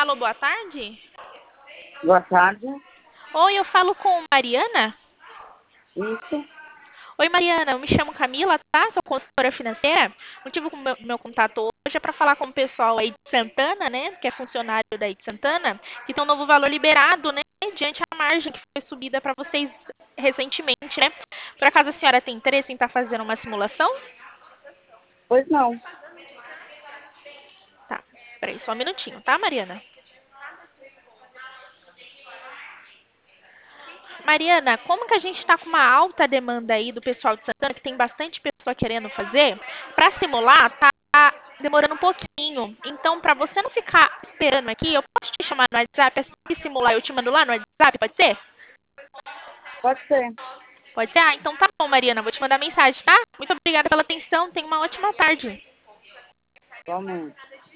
Alô, boa tarde. Boa tarde. Oi, eu falo com Mariana. Isso. Oi, Mariana, eu me chamo Camila, tá? Sou consultora financeira. O motivo do meu contato hoje é para falar com o pessoal aí de Santana, né? Que é funcionário daí de Santana, que tem um novo valor liberado, né? Diante a margem que foi subida para vocês recentemente, né? Por acaso a senhora tem interesse em estar fazendo uma simulação? Pois não. Tá, peraí, só um minutinho, tá, Mariana? Mariana, como que a gente está com uma alta demanda aí do pessoal de Santana, que tem bastante pessoa querendo fazer, para simular, tá demorando um pouquinho. Então, para você não ficar esperando aqui, eu posso te chamar no WhatsApp, assim que simular, eu te mando lá no WhatsApp, pode ser? Pode ser. Pode ser? Ah, então tá bom, Mariana, vou te mandar mensagem, tá? Muito obrigada pela atenção, tenha uma ótima tarde. Igualmente.